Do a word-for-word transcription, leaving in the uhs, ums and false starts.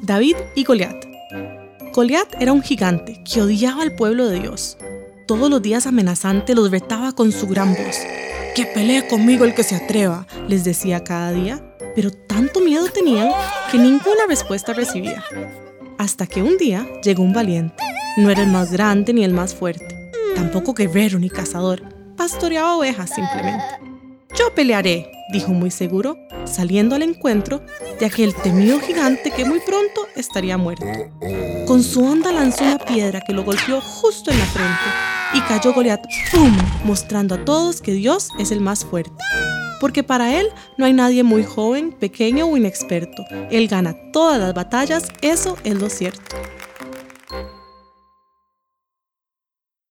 David y Goliat. Goliat era un gigante que odiaba al pueblo de Dios. Todos los días amenazante los retaba con su gran voz. «Que pelee conmigo el que se atreva», les decía cada día, pero tanto miedo tenían que ninguna respuesta recibía. Hasta que un día llegó un valiente. No era el más grande ni el más fuerte, tampoco guerrero ni cazador, pastoreaba ovejas simplemente. «Yo pelearé», dijo muy seguro, saliendo al encuentro de aquel temido gigante que muy pronto estaría muerto. Con su honda lanzó una piedra que lo golpeó justo en la frente y cayó Goliat, ¡pum!, mostrando a todos que Dios es el más fuerte. Porque para él no hay nadie muy joven, pequeño o inexperto. Él gana todas las batallas, eso es lo cierto.